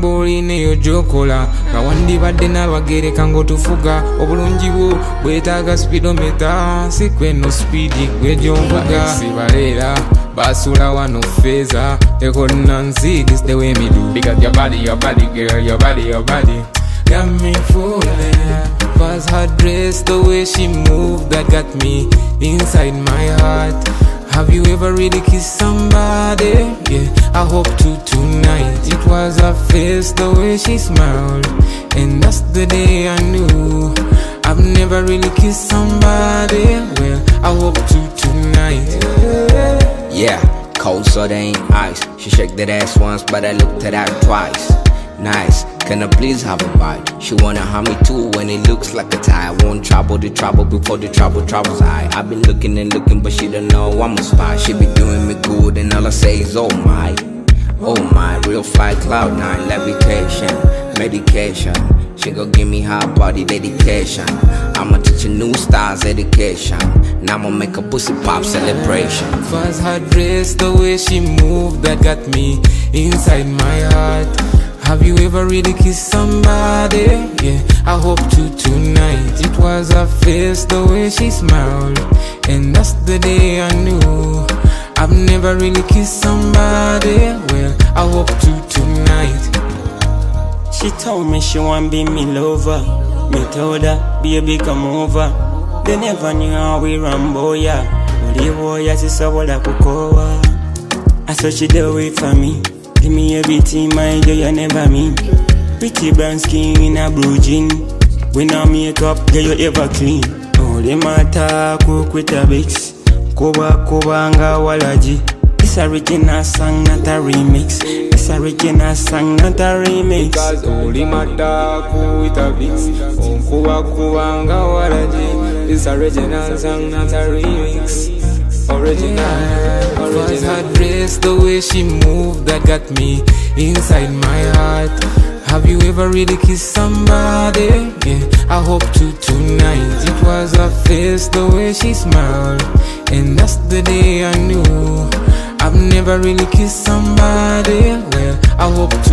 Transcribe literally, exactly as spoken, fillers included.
mboli neyo jokola kawandi badde nabagere kango tufuga obulungi bwo bwetaaga speedometer sikweno speedi gwe gyomvuga sibalera basula wano feza ekonna nsi this the way me do because your body your body girl your body your body got me fooling. First her dress, the way she moved, that got me inside my heart. Have you ever really kissed somebody? Yeah, I hope to tonight. It was her face, the way she smiled, and that's the day I knew I've never really kissed somebody. Well, I hope to tonight. Yeah, cold so they ain't ice. She shake that ass once, but I looked at her twice. Nice, can I please have a bite? She wanna have me too when it looks like a tie. I won't trouble the trouble before the trouble troubles I. I've been looking and looking, but she don't know I'm a spy. She be doing me good and all I say is oh my. Oh my, real fly cloud nine, levitation, medication. She gon' give me her body dedication. I'ma teach her new styles education. Now I'ma make a pussy pop celebration. First her dress, the way she moved, that got me inside my heart. Have you ever really kissed somebody? Yeah, I hope to tonight. It was her face, the way she smiled, and that's the day I knew I've never really kissed somebody. Well, I hope to tonight. She told me she want be me lover. Me told her, baby come over. They never knew how we rambo ya. Uli woya sisawola kukowa. I saw she do it for me. Give me everything, my joy you never mean. Pretty brown skin in a blue jean. When I make up, girl you ever clean. Oh, the matter cook with a mix. Koba koba anga walaji. It's a original song, not a remix. It's a original song, not a remix. Because only matter cook with a mix. Oh, koba koba anga walaji. It's original song, not a remix. Original, original. Was her dress, the way she moved, that got me inside my heart. Have you ever really kissed somebody? Yeah, I hope to tonight. It was her face, the way she smiled, and that's the day I knew I've never really kissed somebody. Well, I hope to